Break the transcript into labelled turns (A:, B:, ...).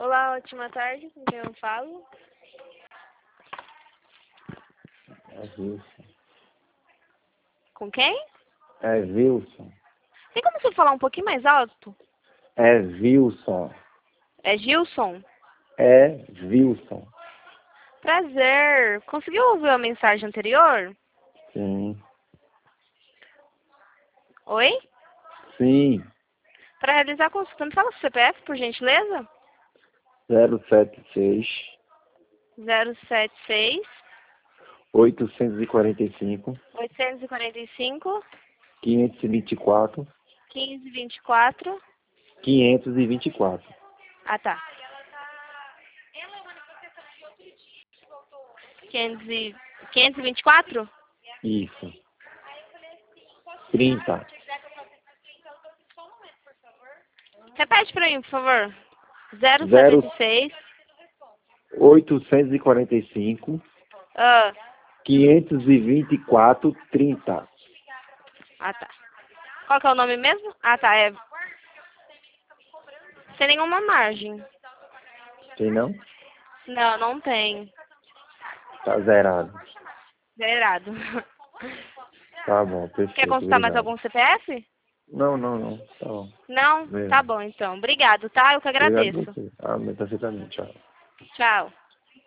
A: Olá, ótima tarde. Com quem eu falo?
B: É Wilson.
A: Com quem?
B: É Wilson.
A: Tem como você falar um pouquinho mais alto?
B: É Wilson.
A: É Gilson?
B: É Wilson.
A: Prazer. Conseguiu ouvir a mensagem anterior?
B: Sim.
A: Oi?
B: Sim.
A: Para realizar a consulta, me fala o CPF, por gentileza?
B: 076
A: 076
B: 845
A: 845
B: 524
A: 1524.
B: 524.
A: Ah, tá. 524?
B: Isso. 30.
A: Repete para mim, por favor.
B: 0
A: 076.
B: 845
A: Ah,
B: 524 30.
A: tá. Qual que é o nome mesmo? Ah, tá. É sem nenhuma margem.
B: Tem não?
A: Não, não tem.
B: Tá zerado.
A: Zerado.
B: Tá bom,
A: Quer
B: perfeito.
A: consultar mais
B: Obrigado.
A: algum CPF?
B: Não. Tá bom.
A: Não? Tá
B: Obrigado.
A: bom, então. Obrigado, tá? Eu que
B: Obrigado a
A: agradeço.
B: você. Ah, perfeitamente. Tchau.
A: Tchau.